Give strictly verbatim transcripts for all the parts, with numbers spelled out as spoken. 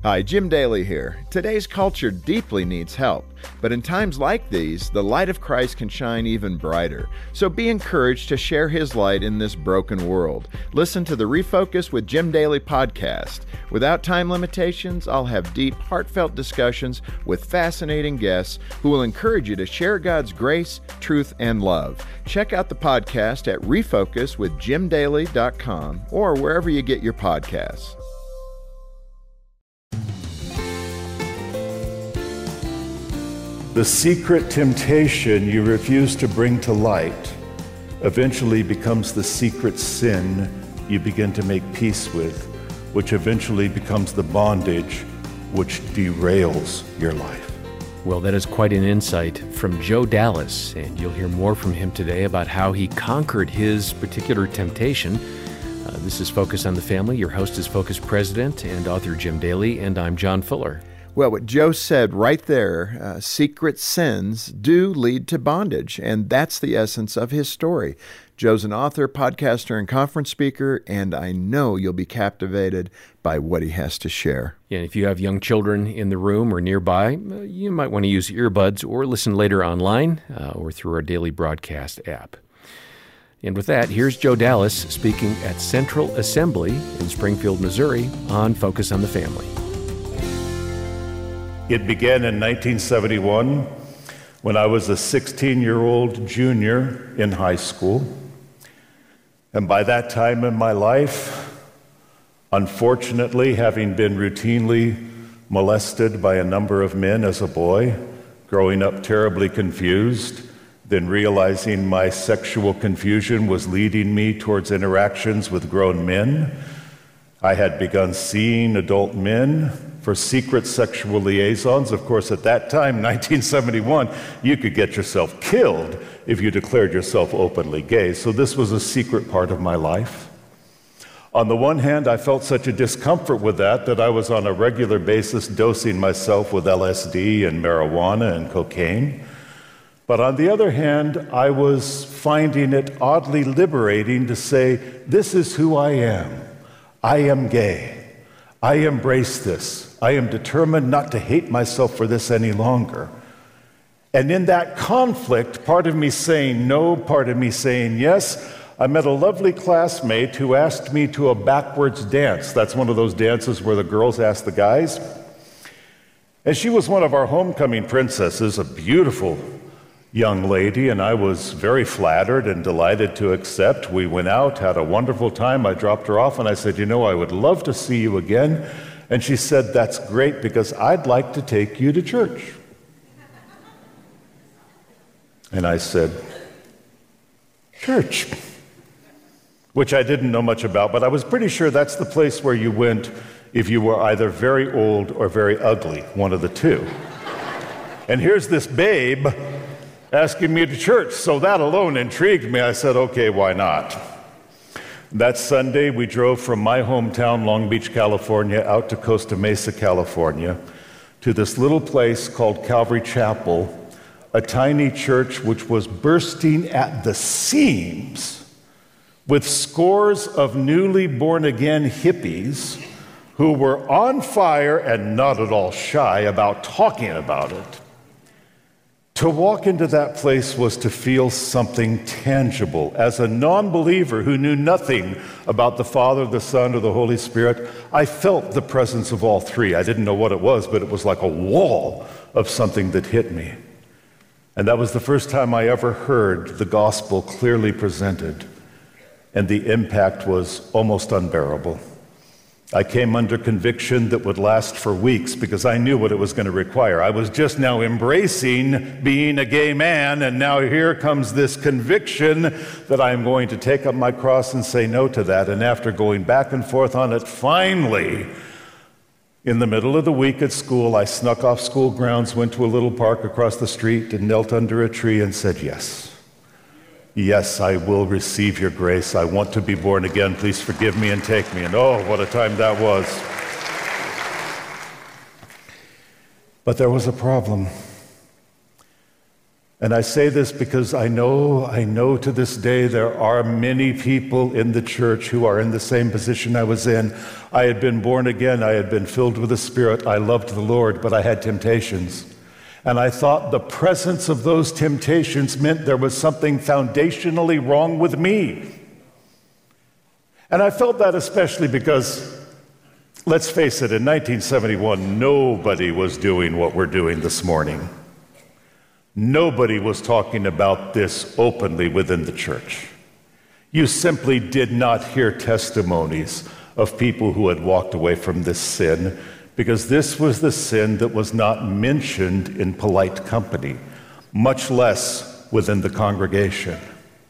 Hi, Jim Daly here. Today's culture deeply needs help, but in times like these, the light of Christ can shine even brighter. So be encouraged to share His light in this broken world. Listen to the Refocus with Jim Daly podcast. Without time limitations, I'll have deep, heartfelt discussions with fascinating guests who will encourage you to share God's grace, truth, and love. Check out the podcast at refocus with jim daly dot com or wherever you get your podcasts. The secret temptation you refuse to bring to light eventually becomes the secret sin you begin to make peace with, which eventually becomes the bondage which derails your life. Well, that is quite an insight from Joe Dallas, and you'll hear more from him today about how he conquered his particular temptation. Uh, this is Focus on the Family. Your host is Focus President and author Jim Daly, and I'm John Fuller. Well, what Joe said right there, uh, secret sins do lead to bondage, and that's the essence of his story. Joe's an author, podcaster, and conference speaker, and I know you'll be captivated by what he has to share. Yeah, if you have young children in the room or nearby, uh, you might want to use earbuds or listen later online uh, or through our daily broadcast app. And with that, here's Joe Dallas speaking at Central Assembly in Springfield, Missouri on Focus on the Family. It began in nineteen seventy-one when I was a sixteen-year-old junior in high school. And by that time in my life, unfortunately, having been routinely molested by a number of men as a boy, growing up terribly confused, then realizing my sexual confusion was leading me towards interactions with grown men, I had begun seeing adult men for secret sexual liaisons. Of course, at that time, nineteen seventy-one, you could get yourself killed if you declared yourself openly gay. So this was a secret part of my life. On the one hand, I felt such a discomfort with that that I was on a regular basis dosing myself with L S D and marijuana and cocaine. But on the other hand, I was finding it oddly liberating to say, this is who I am. I am gay. I embrace this. I am determined not to hate myself for this any longer. And in that conflict, part of me saying no, part of me saying yes, I met a lovely classmate who asked me to a backwards dance. That's one of those dances where the girls ask the guys. And she was one of our homecoming princesses, a beautiful young lady, and I was very flattered and delighted to accept. We went out, had a wonderful time. I dropped her off, and I said, you know, I would love to see you again. And she said, that's great, because I'd like to take you to church. And I said, church, which I didn't know much about, but I was pretty sure that's the place where you went if you were either very old or very ugly, one of the two. And here's this babe asking me to church, so that alone intrigued me. I said, okay, why not? That Sunday, we drove from my hometown, Long Beach, California, out to Costa Mesa, California, to this little place called Calvary Chapel, a tiny church which was bursting at the seams with scores of newly born-again hippies who were on fire and not at all shy about talking about it. To walk into that place was to feel something tangible. As a non-believer who knew nothing about the Father, the Son, or the Holy Spirit, I felt the presence of all three. I didn't know what it was, but it was like a wall of something that hit me. And that was the first time I ever heard the gospel clearly presented, and the impact was almost unbearable. I came under conviction that would last for weeks because I knew what it was going to require. I was just now embracing being a gay man, and now here comes this conviction that I'm going to take up my cross and say no to that. And after going back and forth on it, finally, in the middle of the week at school, I snuck off school grounds, went to a little park across the street, and knelt under a tree and said yes. Yes, I will receive your grace. I want to be born again. Please forgive me and take me. And oh, what a time that was. But there was a problem. And I say this because I know, I know to this day there are many people in the church who are in the same position I was in. I had been born again, I had been filled with the Spirit, I loved the Lord, but I had temptations. And I thought the presence of those temptations meant there was something foundationally wrong with me. And I felt that especially because, let's face it, in nineteen seventy-one, nobody was doing what we're doing this morning. Nobody was talking about this openly within the church. You simply did not hear testimonies of people who had walked away from this sin, because this was the sin that was not mentioned in polite company, much less within the congregation.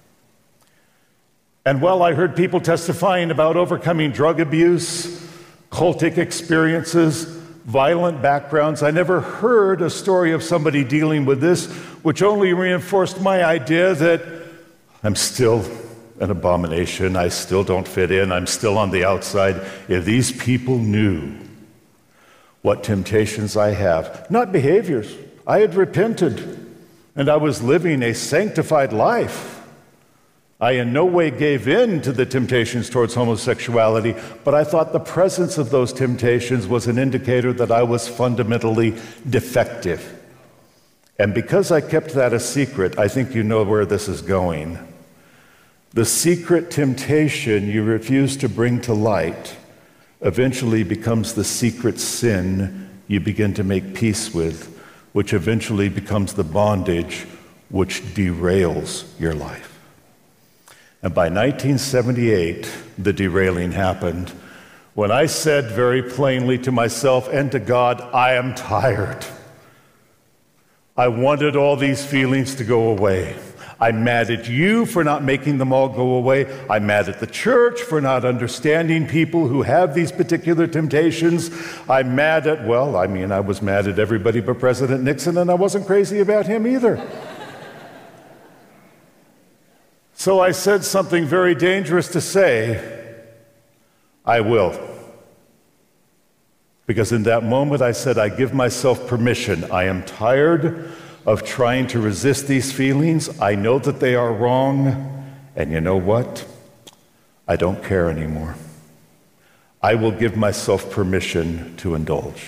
And while I heard people testifying about overcoming drug abuse, cultic experiences, violent backgrounds, I never heard a story of somebody dealing with this, which only reinforced my idea that I'm still an abomination, I still don't fit in, I'm still on the outside. If these people knew what temptations I have, not behaviors, I had repented, and I was living a sanctified life. I in no way gave in to the temptations towards homosexuality, but I thought the presence of those temptations was an indicator that I was fundamentally defective. And because I kept that a secret, I think you know where this is going. The secret temptation you refuse to bring to light eventually becomes the secret sin you begin to make peace with, which eventually becomes the bondage which derails your life. And by nineteen seventy-eight, the derailing happened when I said very plainly to myself and to God, I am tired. I wanted all these feelings to go away. I'm mad at you for not making them all go away. I'm mad at the church for not understanding people who have these particular temptations. I'm mad at, well, I mean, I was mad at everybody but President Nixon, and I wasn't crazy about him either. So I said something very dangerous to say, I will. Because in that moment I said, I give myself permission. I am tired of trying to resist these feelings. I know that they are wrong, and you know what? I don't care anymore. I will give myself permission to indulge.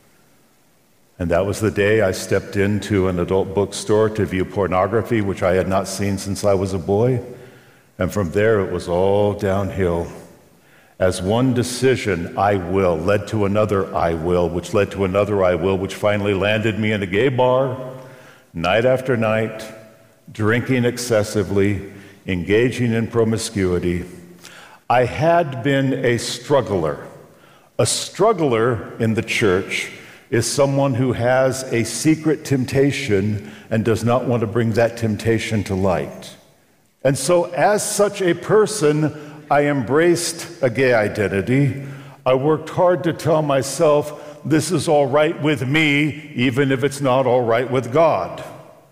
And that was the day I stepped into an adult bookstore to view pornography, which I had not seen since I was a boy. And from there, it was all downhill. As one decision, I will, led to another I will, which led to another I will, which finally landed me in a gay bar, night after night, drinking excessively, engaging in promiscuity. I had been a struggler. A struggler in the church is someone who has a secret temptation and does not want to bring that temptation to light. And so as such a person, I embraced a gay identity. I worked hard to tell myself, this is all right with me, even if it's not all right with God,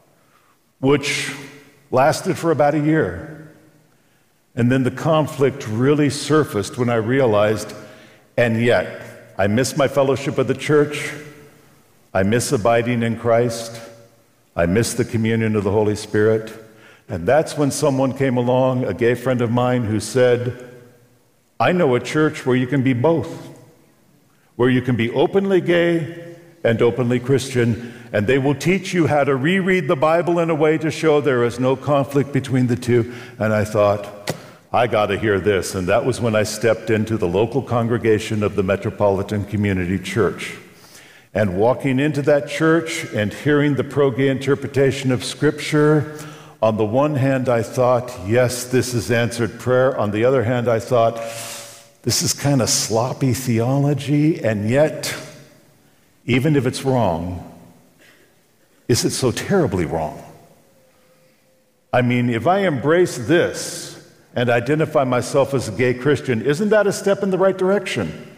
which lasted for about a year. And then the conflict really surfaced when I realized, and yet, I miss my fellowship of the church, I miss abiding in Christ, I miss the communion of the Holy Spirit. And that's when someone came along, a gay friend of mine, who said, I know a church where you can be both, where you can be openly gay and openly Christian, and they will teach you how to reread the Bible in a way to show there is no conflict between the two. And I thought, I got to hear this. And that was when I stepped into the local congregation of the Metropolitan Community Church. And walking into that church and hearing the pro-gay interpretation of Scripture, on the one hand, I thought, yes, this is answered prayer. On the other hand, I thought, this is kind of sloppy theology, and yet, even if it's wrong, is it so terribly wrong? I mean, if I embrace this and identify myself as a gay Christian, isn't that a step in the right direction?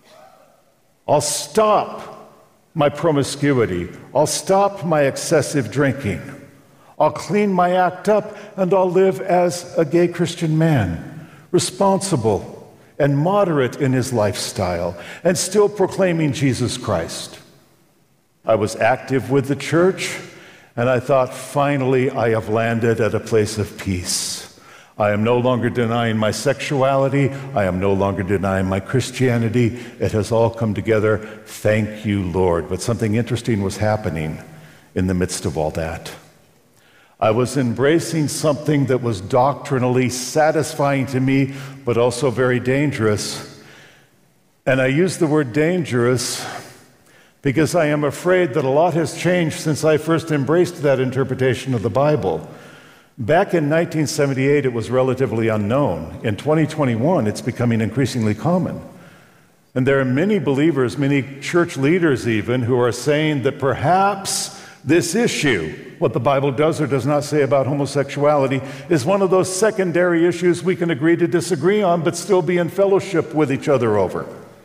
I'll stop my promiscuity. I'll stop my excessive drinking. I'll clean my act up, and I'll live as a gay Christian man, responsible and moderate in his lifestyle, and still proclaiming Jesus Christ. I was active with the church, And I thought, finally, I have landed at a place of peace. I am no longer denying my sexuality. I am no longer denying my Christianity. It has all come together. Thank you, Lord. But something interesting was happening in the midst of all that. I was embracing something that was doctrinally satisfying to me, but also very dangerous. And I use the word dangerous because I am afraid that a lot has changed since I first embraced that interpretation of the Bible. Back in nineteen seventy-eight, it was relatively unknown. In twenty twenty-one, it's becoming increasingly common. And there are many believers, many church leaders even, who are saying that perhaps this issue, what the Bible does or does not say about homosexuality, is one of those secondary issues we can agree to disagree on, but still be in fellowship with each other over.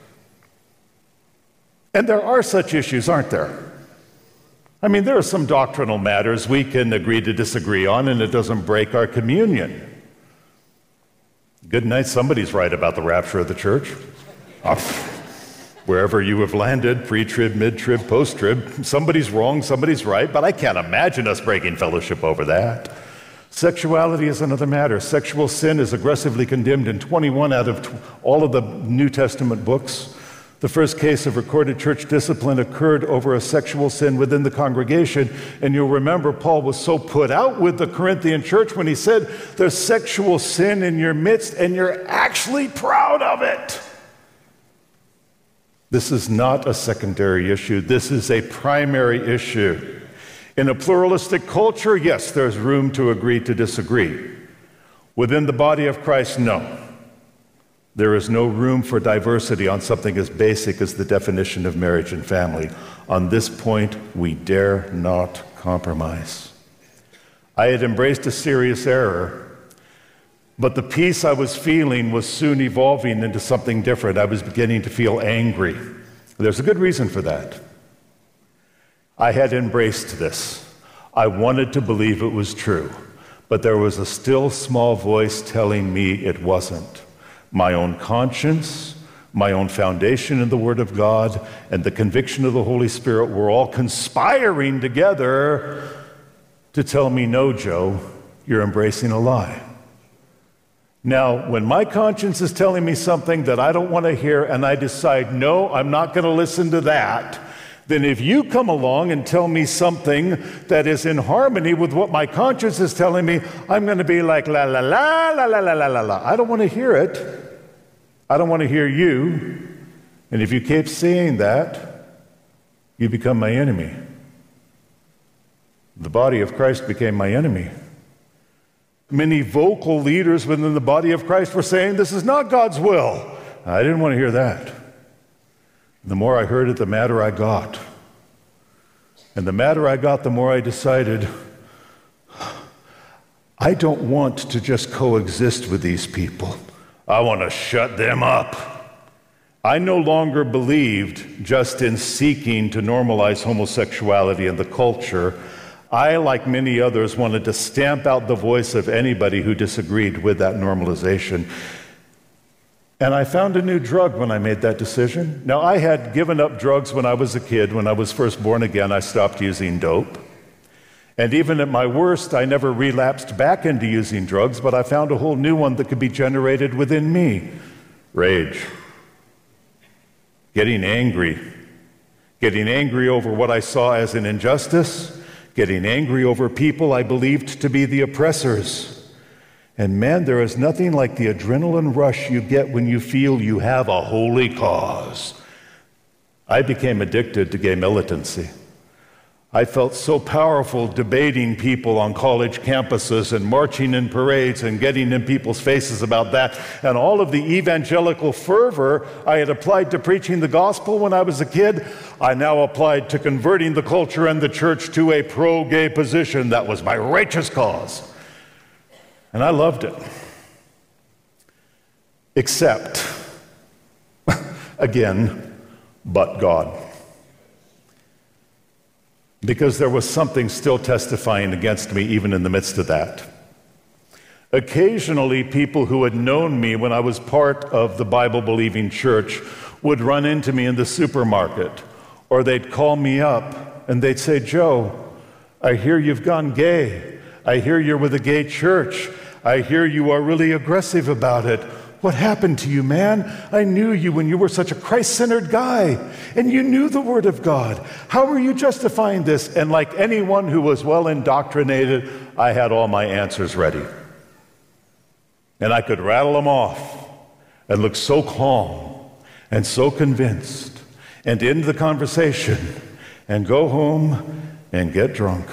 And there are such issues, aren't there? I mean, there are some doctrinal matters we can agree to disagree on, and it doesn't break our communion. Good night, somebody's right about the rapture of the church. Oh, wherever you have landed, pre-trib, mid-trib, post-trib, somebody's wrong, somebody's right, but I can't imagine us breaking fellowship over that. Sexuality is another matter. Sexual sin is aggressively condemned in twenty-one out of all of the New Testament books. The first case of recorded church discipline occurred over a sexual sin within the congregation, and you'll remember Paul was so put out with the Corinthian church when he said, there's sexual sin in your midst, and you're actually proud of it. This is not a secondary issue. This is a primary issue. In a pluralistic culture, yes, there's room to agree to disagree. Within the body of Christ, no. There is no room for diversity on something as basic as the definition of marriage and family. On this point, we dare not compromise. I had embraced a serious error, but the peace I was feeling was soon evolving into something different. I was beginning to feel angry. There's a good reason for that. I had embraced this. I wanted to believe it was true, but there was a still small voice telling me it wasn't. My own conscience, my own foundation in the Word of God, and the conviction of the Holy Spirit were all conspiring together to tell me, no, Joe, you're embracing a lie. Now, when my conscience is telling me something that I don't want to hear and I decide, no, I'm not going to listen to that, then if you come along and tell me something that is in harmony with what my conscience is telling me, I'm going to be like, la, la, la, la, la, la, la, la, la. I don't want to hear it. I don't want to hear you. And if you keep saying that, you become my enemy. The body of Christ became my enemy. Many vocal leaders within the body of Christ were saying, this is not God's will. I didn't want to hear that. The more I heard it, the madder I got. And the madder I got, the more I decided, I don't want to just coexist with these people. I want to shut them up. I no longer believed just in seeking to normalize homosexuality in the culture. I, like many others, wanted to stamp out the voice of anybody who disagreed with that normalization. And I found a new drug when I made that decision. Now, I had given up drugs when I was a kid. When I was first born again, I stopped using dope. And even at my worst, I never relapsed back into using drugs, but I found a whole new one that could be generated within me. Rage. Getting angry. Getting angry over what I saw as an injustice. Getting angry over people I believed to be the oppressors. And man, there is nothing like the adrenaline rush you get when you feel you have a holy cause. I became addicted to gay militancy. I felt so powerful debating people on college campuses and marching in parades and getting in people's faces about that. And all of the evangelical fervor I had applied to preaching the gospel when I was a kid, I now applied to converting the culture and the church to a pro-gay position. That was my righteous cause. And I loved it. Except, again, but God. Because there was something still testifying against me even in the midst of that. Occasionally, people who had known me when I was part of the Bible-believing church would run into me in the supermarket, or they'd call me up and they'd say, Joe, I hear you've gone gay. I hear you're with a gay church. I hear you are really aggressive about it. What happened to you, man? I knew you when you were such a Christ-centered guy, and you knew the Word of God. How are you justifying this?" And like anyone who was well indoctrinated, I had all my answers ready. And I could rattle them off and look so calm and so convinced and end the conversation and go home and get drunk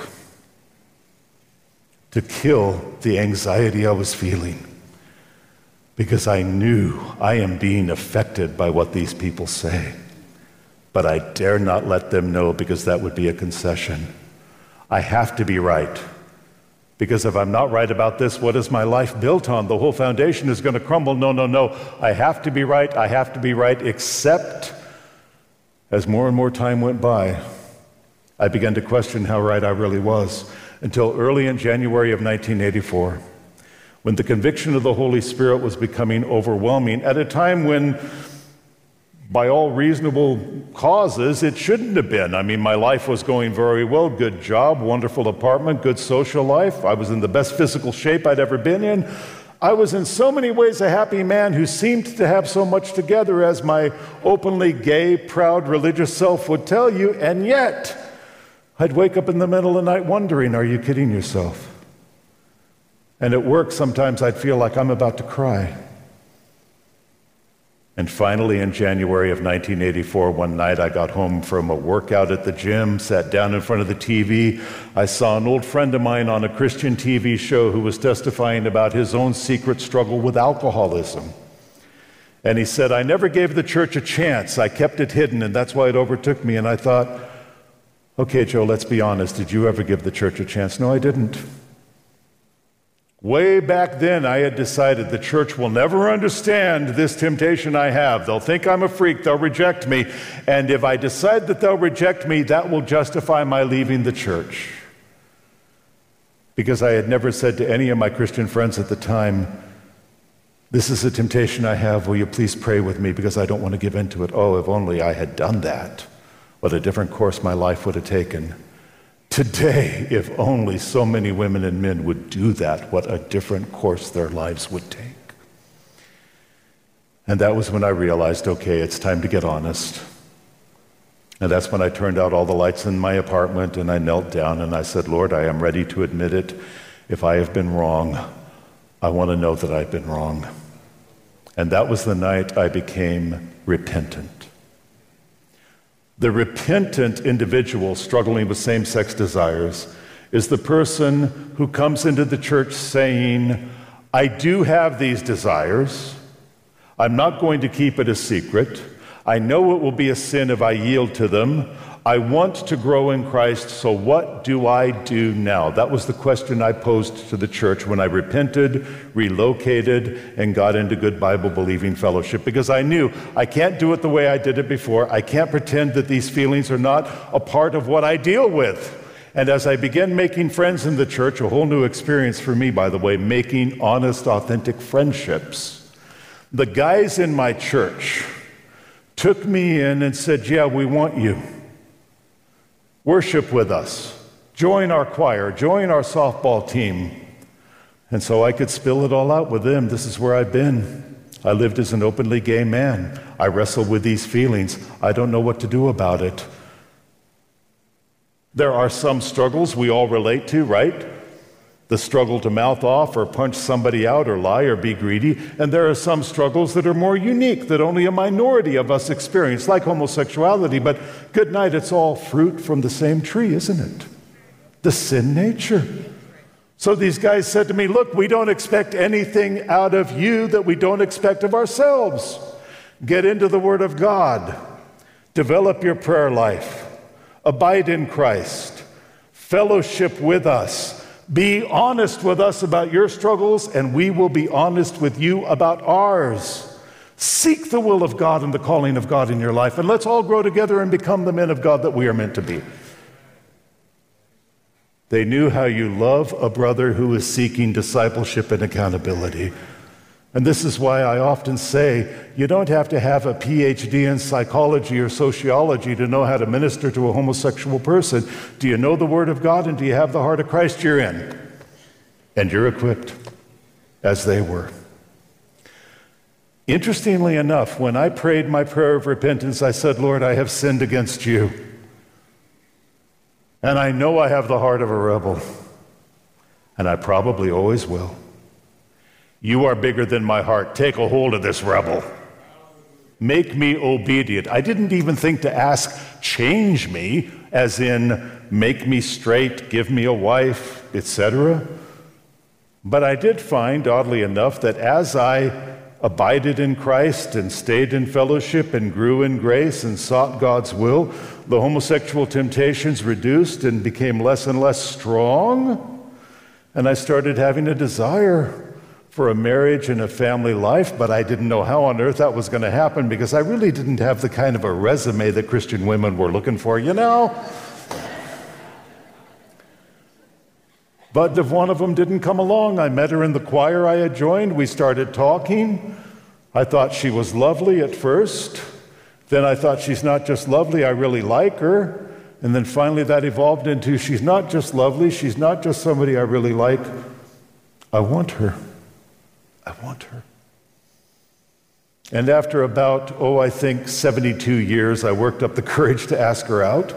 to kill the anxiety I was feeling, because I knew I am being affected by what these people say. But I dare not let them know, because that would be a concession. I have to be right, because if I'm not right about this, what is my life built on? The whole foundation is going to crumble. No, no, no. I have to be right. I have to be right, except as more and more time went by, I began to question how right I really was, until early in January of nineteen eighty-four, when the conviction of the Holy Spirit was becoming overwhelming, at a time when, by all reasonable causes, it shouldn't have been. I mean, my life was going very well, good job, wonderful apartment, good social life. I was in the best physical shape I'd ever been in. I was in so many ways a happy man who seemed to have so much together, as my openly gay, proud, religious self would tell you, and yet I'd wake up in the middle of the night wondering, are you kidding yourself? And at work, sometimes I'd feel like I'm about to cry. And finally, in January of nineteen eighty-four, one night I got home from a workout at the gym, sat down in front of the T V. I saw an old friend of mine on a Christian T V show who was testifying about his own secret struggle with alcoholism. And he said, "I never gave the church a chance. I kept it hidden, and that's why it overtook me." And I thought, okay, Joe, let's be honest. Did you ever give the church a chance? No, I didn't. Way back then, I had decided the church will never understand this temptation I have. They'll think I'm a freak. They'll reject me. And if I decide that they'll reject me, that will justify my leaving the church. Because I had never said to any of my Christian friends at the time, "This is a temptation I have. Will you please pray with me, because I don't want to give in to it." Oh, if only I had done that. What a different course my life would have taken. Today, if only so many women and men would do that, what a different course their lives would take. And that was when I realized, okay, it's time to get honest. And that's when I turned out all the lights in my apartment, and I knelt down and I said, "Lord, I am ready to admit it. If I have been wrong, I want to know that I've been wrong." And that was the night I became repentant. The repentant individual struggling with same-sex desires is the person who comes into the church saying, "I do have these desires. I'm not going to keep it a secret. I know it will be a sin if I yield to them. I want to grow in Christ, so what do I do now?" That was the question I posed to the church when I repented, relocated, and got into good Bible-believing fellowship, because I knew I can't do it the way I did it before. I can't pretend that these feelings are not a part of what I deal with. And as I began making friends in the church, a whole new experience for me, by the way, making honest, authentic friendships, the guys in my church took me in and said, "Yeah, we want you. Worship with us. Join our choir. Join our softball team." And so I could spill it all out with them. This is where I've been. I lived as an openly gay man. I wrestle with these feelings. I don't know what to do about it. There are some struggles we all relate to, right? The struggle to mouth off or punch somebody out or lie or be greedy. And there are some struggles that are more unique, that only a minority of us experience, like homosexuality. But good night, it's all fruit from the same tree, isn't it? The sin nature. So these guys said to me, "Look, we don't expect anything out of you that we don't expect of ourselves. Get into the Word of God. Develop your prayer life. Abide in Christ. Fellowship with us. Be honest with us about your struggles, and we will be honest with you about ours. Seek the will of God and the calling of God in your life, and let's all grow together and become the men of God that we are meant to be." They knew how you love a brother who is seeking discipleship and accountability. And this is why I often say, you don't have to have a P H D in psychology or sociology to know how to minister to a homosexual person. Do you know the Word of God and do you have the heart of Christ? You're in. And you're equipped, as they were. Interestingly enough, when I prayed my prayer of repentance, I said, Lord, I have sinned against you. And I know I have the heart of a rebel. And I probably always will. You are bigger than my heart. Take a hold of this rebel. Make me obedient. I didn't even think to ask, change me, as in make me straight, give me a wife, et cetera. But I did find, oddly enough, that as I abided in Christ and stayed in fellowship and grew in grace and sought God's will, the homosexual temptations reduced and became less and less strong. And I started having a desire for a marriage and a family life, but I didn't know how on earth that was going to happen because I really didn't have the kind of a resume that Christian women were looking for, you know? But if one of them didn't come along, I met her in the choir I had joined. We started talking. I thought she was lovely at first. Then I thought she's not just lovely, I really like her. And then finally that evolved into she's not just lovely, she's not just somebody I really like. I want her. I want her. And after about, oh, I think seventy-two years, I worked up the courage to ask her out.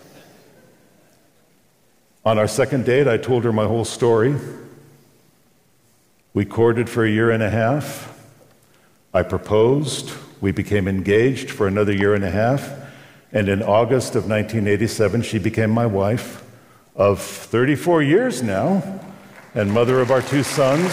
On our second date, I told her my whole story. We courted for a year and a half. I proposed. We became engaged for another year and a half. And in August of nineteen eighty-seven, she became my wife of thirty-four years now and mother of our two sons.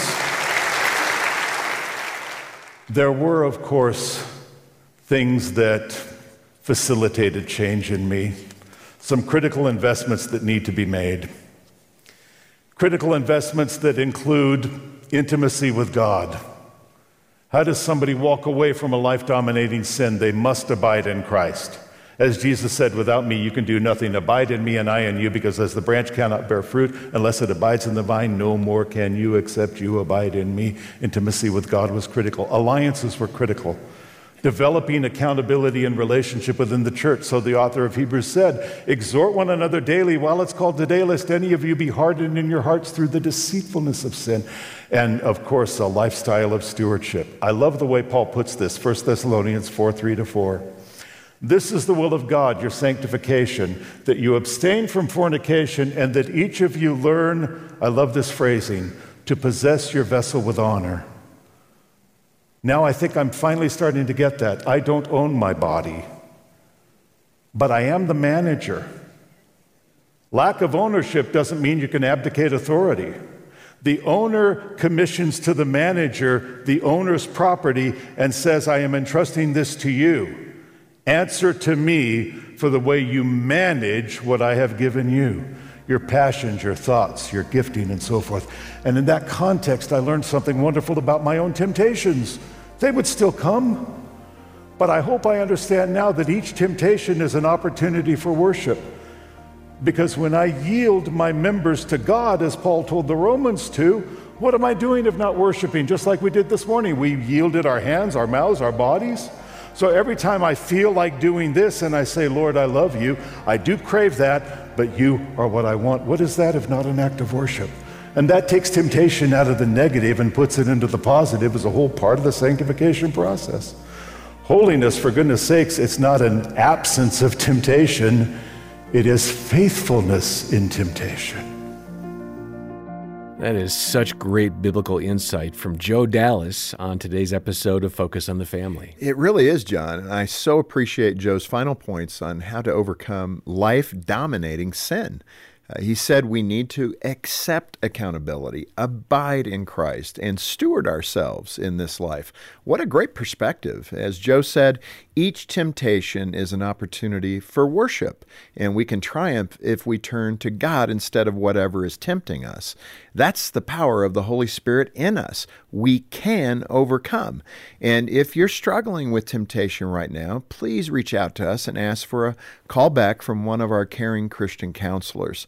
There were, of course, things that facilitated change in me. Some critical investments that need to be made. Critical investments that include intimacy with God. How does somebody walk away from a life-dominating sin? They must abide in Christ. As Jesus said, without me you can do nothing. Abide in me and I in you, because as the branch cannot bear fruit unless it abides in the vine, no more can you except you abide in me. Intimacy with God was critical. Alliances were critical. Developing accountability and relationship within the church. So the author of Hebrews said, exhort one another daily while it's called today, lest any of you be hardened in your hearts through the deceitfulness of sin. And of course, a lifestyle of stewardship. I love the way Paul puts this, First Thessalonians four, three to four. This is the will of God, your sanctification, that you abstain from fornication and that each of you learn, I love this phrasing, to possess your vessel with honor. Now I think I'm finally starting to get that. I don't own my body, but I am the manager. Lack of ownership doesn't mean you can abdicate authority. The owner commissions to the manager the owner's property and says, I am entrusting this to you. Answer to me for the way you manage what I have given you. Your passions, your thoughts, your gifting, and so forth. And in that context, I learned something wonderful about my own temptations. They would still come, but I hope I understand now that each temptation is an opportunity for worship. Because when I yield my members to God, as Paul told the Romans to, what am I doing if not worshiping? Just like we did this morning. We yielded our hands, our mouths, our bodies. So every time I feel like doing this and I say, Lord, I love you, I do crave that, but you are what I want. What is that if not an act of worship? And that takes temptation out of the negative and puts it into the positive as a whole part of the sanctification process. Holiness, for goodness sakes, it's not an absence of temptation. It is faithfulness in temptation. That is such great biblical insight from Joe Dallas on today's episode of Focus on the Family. It really is, John, and I so appreciate Joe's final points on how to overcome life-dominating sin. Uh, he said we need to accept accountability, abide in Christ, and steward ourselves in this life. What a great perspective. As Joe said, each temptation is an opportunity for worship, and we can triumph if we turn to God instead of whatever is tempting us. That's the power of the Holy Spirit in us. We can overcome. And if you're struggling with temptation right now, please reach out to us and ask for a call back from one of our caring Christian counselors.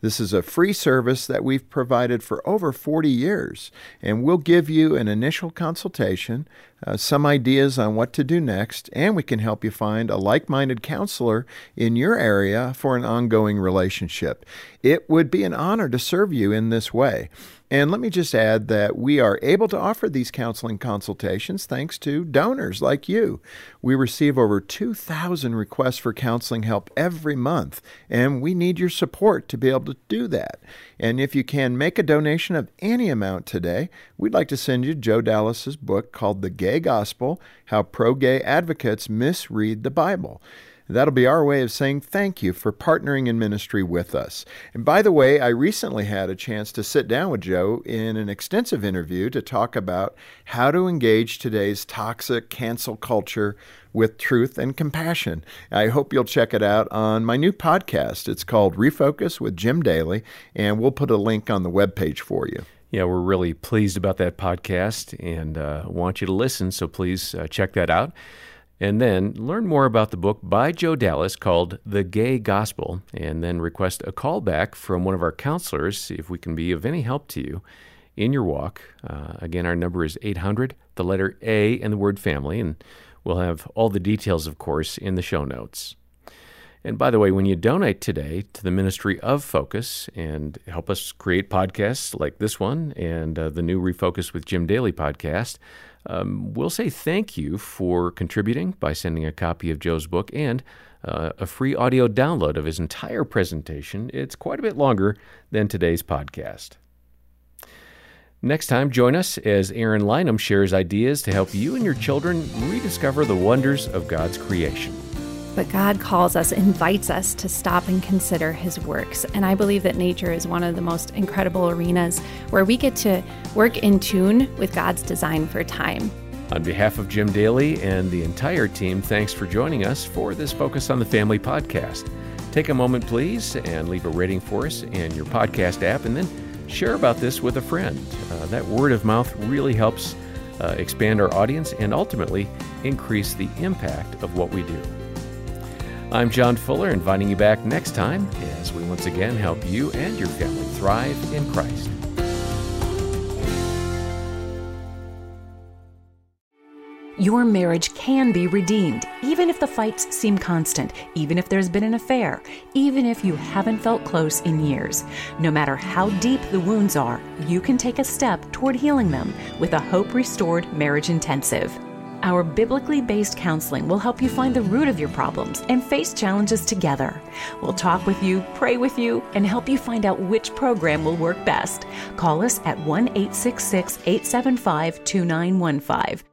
This is a free service that we've provided for over forty years, and we'll give you an initial consultation, uh, some ideas on what to do next, and we can help you find a like-minded counselor in your area for an ongoing relationship. It would be an honor to serve you in this way. And let me just add that we are able to offer these counseling consultations thanks to donors like you. We receive over two thousand requests for counseling help every month, and we need your support to be able to do that. And if you can make a donation of any amount today, we'd like to send you Joe Dallas's book called The Gay Gospel: How Pro-Gay Advocates Misread the Bible. That'll be our way of saying thank you for partnering in ministry with us. And by the way, I recently had a chance to sit down with Joe in an extensive interview to talk about how to engage today's toxic cancel culture with truth and compassion. I hope you'll check it out on my new podcast. It's called Refocus with Jim Daly, and we'll put a link on the webpage for you. Yeah, we're really pleased about that podcast and uh, want you to listen, so please uh, check that out. And then learn more about the book by Joe Dallas called The Gay Gospel, and then request a call back from one of our counselors if we can be of any help to you in your walk. Uh, again, our number is eight hundred, the letter A, and the word family, and we'll have all the details, of course, in the show notes. And by the way, when you donate today to the Ministry of Focus and help us create podcasts like this one and uh, the new Refocus with Jim Daly podcast, Um, we'll say thank you for contributing by sending a copy of Joe's book and uh, a free audio download of his entire presentation. It's quite a bit longer than today's podcast. Next time, join us as Aaron Lynham shares ideas to help you and your children rediscover the wonders of God's creation. But God calls us, invites us to stop and consider His works. And I believe that nature is one of the most incredible arenas where we get to work in tune with God's design for time. On behalf of Jim Daly and the entire team, thanks for joining us for this Focus on the Family podcast. Take a moment, please, and leave a rating for us in your podcast app, and then share about this with a friend. Uh, that word of mouth really helps uh, expand our audience and ultimately increase the impact of what we do. I'm John Fuller, inviting you back next time as we once again help you and your family thrive in Christ. Your marriage can be redeemed, even if the fights seem constant, even if there's been an affair, even if you haven't felt close in years. No matter how deep the wounds are, you can take a step toward healing them with a Hope Restored Marriage Intensive. Our biblically based counseling will help you find the root of your problems and face challenges together. We'll talk with you, pray with you, and help you find out which program will work best. Call us at one eight six six, eight seven five, two nine one five.